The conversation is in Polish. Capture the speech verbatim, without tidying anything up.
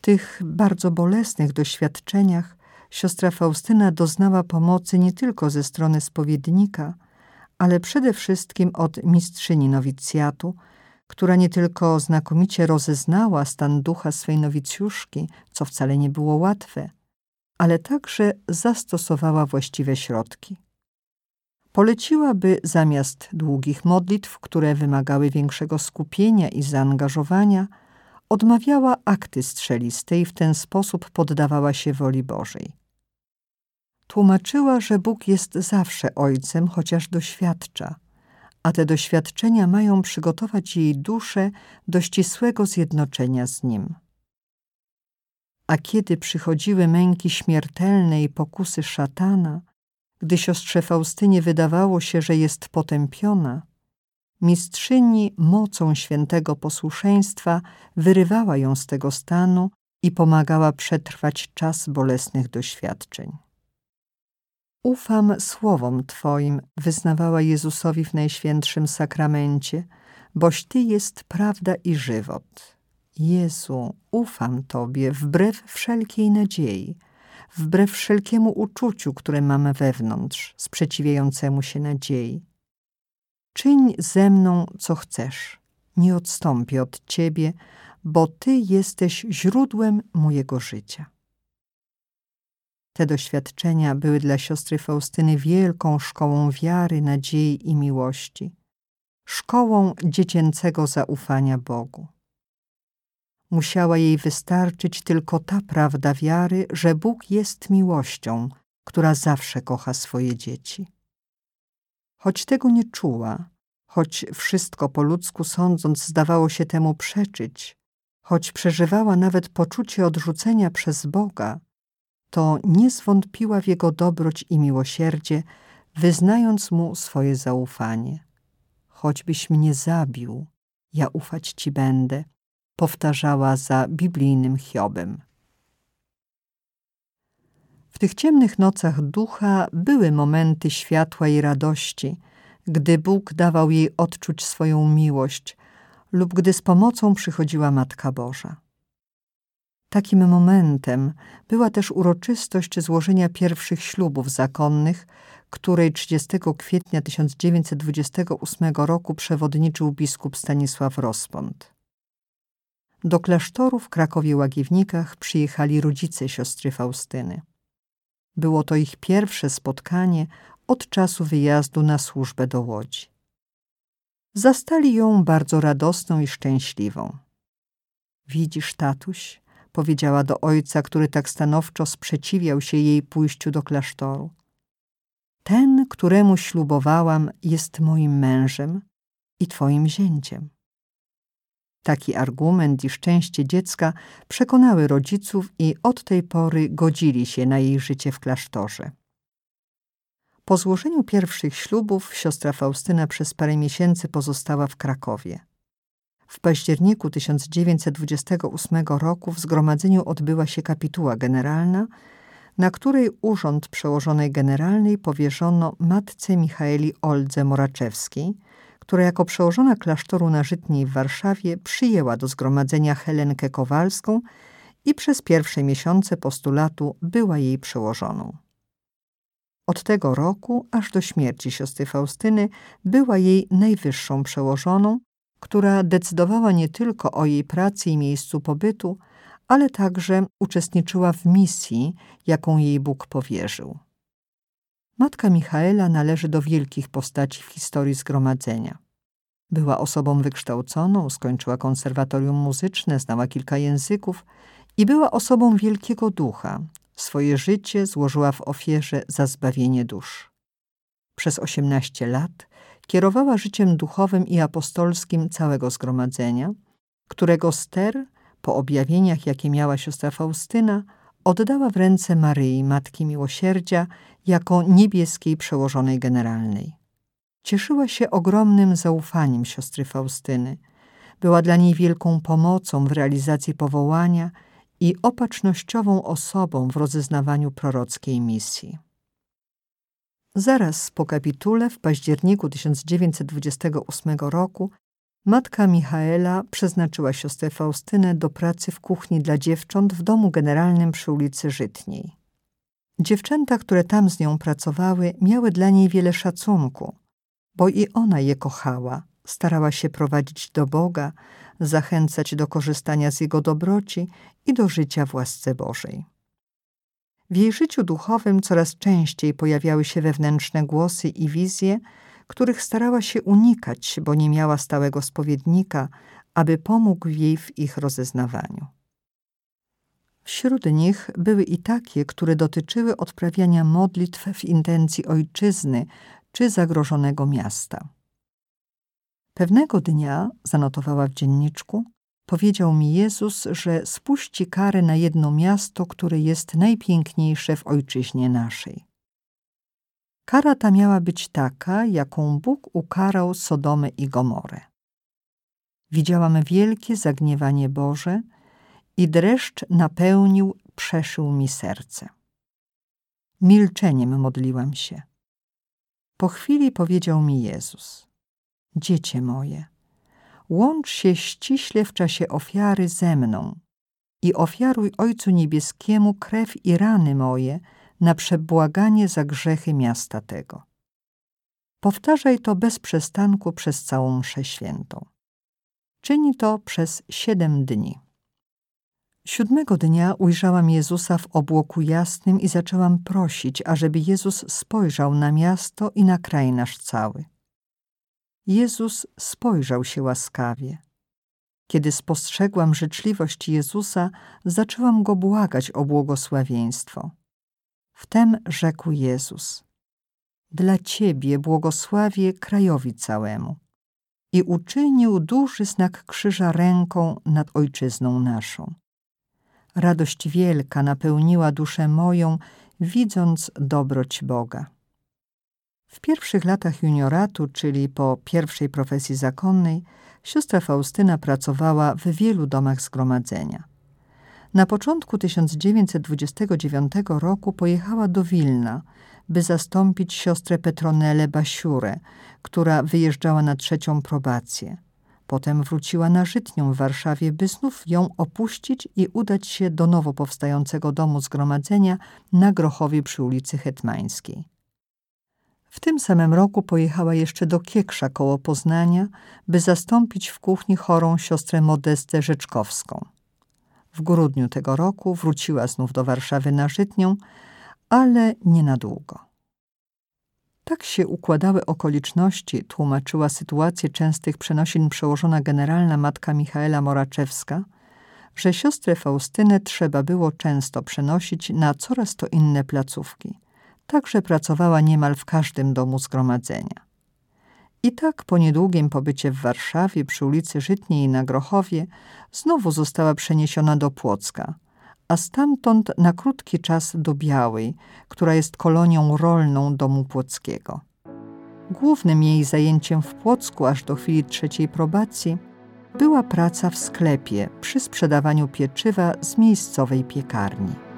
tych bardzo bolesnych doświadczeniach siostra Faustyna doznała pomocy nie tylko ze strony spowiednika, ale przede wszystkim od mistrzyni nowicjatu, która nie tylko znakomicie rozeznała stan ducha swej nowicjuszki, co wcale nie było łatwe, ale także zastosowała właściwe środki. Poleciła, by zamiast długich modlitw, które wymagały większego skupienia i zaangażowania, odmawiała akty strzeliste i w ten sposób poddawała się woli Bożej. Tłumaczyła, że Bóg jest zawsze Ojcem, chociaż doświadcza, a te doświadczenia mają przygotować jej duszę do ścisłego zjednoczenia z Nim. A kiedy przychodziły męki śmiertelne i pokusy szatana, gdy siostrze Faustynie wydawało się, że jest potępiona, mistrzyni mocą świętego posłuszeństwa wyrywała ją z tego stanu i pomagała przetrwać czas bolesnych doświadczeń. Ufam słowom Twoim, wyznawała Jezusowi w Najświętszym Sakramencie, boś Ty jest prawda i żywot. Jezu, ufam Tobie wbrew wszelkiej nadziei, wbrew wszelkiemu uczuciu, które mam wewnątrz, sprzeciwiającemu się nadziei. Czyń ze mną, co chcesz. Nie odstąpię od Ciebie, bo Ty jesteś źródłem mojego życia. Te doświadczenia były dla siostry Faustyny wielką szkołą wiary, nadziei i miłości, szkołą dziecięcego zaufania Bogu. Musiała jej wystarczyć tylko ta prawda wiary, że Bóg jest miłością, która zawsze kocha swoje dzieci. Choć tego nie czuła, choć wszystko po ludzku sądząc zdawało się temu przeczyć, choć przeżywała nawet poczucie odrzucenia przez Boga, to nie zwątpiła w Jego dobroć i miłosierdzie, wyznając Mu swoje zaufanie. Choćbyś mnie zabił, ja ufać Ci będę, powtarzała za biblijnym Hiobem. W tych ciemnych nocach ducha były momenty światła i radości, gdy Bóg dawał jej odczuć swoją miłość lub gdy z pomocą przychodziła Matka Boża. Takim momentem była też uroczystość złożenia pierwszych ślubów zakonnych, której trzydziestego kwietnia tysiąc dziewięćset dwudziestego ósmego roku przewodniczył biskup Stanisław Rozpąd. Do klasztoru w Krakowie-Łagiewnikach przyjechali rodzice siostry Faustyny. Było to ich pierwsze spotkanie od czasu wyjazdu na służbę do Łodzi. Zastali ją bardzo radosną i szczęśliwą. Widzisz, tatuś, powiedziała do ojca, który tak stanowczo sprzeciwiał się jej pójściu do klasztoru. Ten, któremu ślubowałam, jest moim mężem i twoim zięciem. Taki argument i szczęście dziecka przekonały rodziców i od tej pory godzili się na jej życie w klasztorze. Po złożeniu pierwszych ślubów siostra Faustyna przez parę miesięcy pozostała w Krakowie. W październiku tysiąc dziewięćset dwudziestego ósmego roku w zgromadzeniu odbyła się kapituła generalna, na której urząd przełożonej generalnej powierzono matce Michaeli Oldze Moraczewskiej, która jako przełożona klasztoru na Żytniej w Warszawie przyjęła do zgromadzenia Helenkę Kowalską i przez pierwsze miesiące postulatu była jej przełożoną. Od tego roku aż do śmierci siostry Faustyny była jej najwyższą przełożoną, która decydowała nie tylko o jej pracy i miejscu pobytu, ale także uczestniczyła w misji, jaką jej Bóg powierzył. Matka Michaela należy do wielkich postaci w historii zgromadzenia. Była osobą wykształconą, skończyła konserwatorium muzyczne, znała kilka języków i była osobą wielkiego ducha. Swoje życie złożyła w ofierze za zbawienie dusz. Przez osiemnaście lat kierowała życiem duchowym i apostolskim całego zgromadzenia, którego ster, po objawieniach, jakie miała siostra Faustyna, oddała w ręce Maryi, Matki Miłosierdzia, jako niebieskiej przełożonej generalnej. Cieszyła się ogromnym zaufaniem siostry Faustyny. Była dla niej wielką pomocą w realizacji powołania i opatrznościową osobą w rozeznawaniu prorockiej misji. Zaraz po kapitule w październiku tysiąc dziewięćset dwudziestego ósmego roku Matka Michaela przeznaczyła siostrę Faustynę do pracy w kuchni dla dziewcząt w domu generalnym przy ulicy Żytniej. Dziewczęta, które tam z nią pracowały, miały dla niej wiele szacunku, bo i ona je kochała, starała się prowadzić do Boga, zachęcać do korzystania z Jego dobroci i do życia w łasce Bożej. W jej życiu duchowym coraz częściej pojawiały się wewnętrzne głosy i wizje, których starała się unikać, bo nie miała stałego spowiednika, aby pomógł jej w ich rozeznawaniu. Wśród nich były i takie, które dotyczyły odprawiania modlitw w intencji ojczyzny czy zagrożonego miasta. Pewnego dnia, zanotowała w dzienniczku, powiedział mi Jezus, że spuści karę na jedno miasto, które jest najpiękniejsze w ojczyźnie naszej. Kara ta miała być taka, jaką Bóg ukarał Sodomę i Gomorę. Widziałam wielkie zagniewanie Boże i dreszcz napełnił, przeszył mi serce. Milczeniem modliłam się. Po chwili powiedział mi Jezus: dziecię moje, łącz się ściśle w czasie ofiary ze mną i ofiaruj Ojcu Niebieskiemu krew i rany moje na przebłaganie za grzechy miasta tego. Powtarzaj to bez przestanku przez całą mszę świętą. Czyni to przez siedem dni. Siódmego dnia ujrzałam Jezusa w obłoku jasnym i zaczęłam prosić, ażeby Jezus spojrzał na miasto i na kraj nasz cały. Jezus spojrzał się łaskawie. Kiedy spostrzegłam życzliwość Jezusa, zaczęłam Go błagać o błogosławieństwo. Wtem rzekł Jezus: dla Ciebie błogosławię krajowi całemu. I uczynił duży znak krzyża ręką nad ojczyzną naszą. Radość wielka napełniła duszę moją, widząc dobroć Boga. W pierwszych latach junioratu, czyli po pierwszej profesji zakonnej, siostra Faustyna pracowała w wielu domach zgromadzenia. Na początku tysiąc dziewięćset dwudziestego dziewiątego roku pojechała do Wilna, by zastąpić siostrę Petronelę Basiurę, która wyjeżdżała na trzecią probację. Potem wróciła na Żytnią w Warszawie, by znów ją opuścić i udać się do nowo powstającego domu zgromadzenia na Grochowie przy ulicy Hetmańskiej. W tym samym roku pojechała jeszcze do Kieksza koło Poznania, by zastąpić w kuchni chorą siostrę Modestę Rzeczkowską. W grudniu tego roku wróciła znów do Warszawy na Żytnią, ale nie na długo. Tak się układały okoliczności, tłumaczyła sytuację częstych przenosin przełożona generalna matka Michaela Moraczewska, że siostrę Faustynę trzeba było często przenosić na coraz to inne placówki. Także pracowała niemal w każdym domu zgromadzenia. I tak po niedługim pobycie w Warszawie przy ulicy Żytniej na Grochowie znowu została przeniesiona do Płocka, a stamtąd na krótki czas do Białej, która jest kolonią rolną domu płockiego. Głównym jej zajęciem w Płocku aż do chwili trzeciej probacji była praca w sklepie przy sprzedawaniu pieczywa z miejscowej piekarni.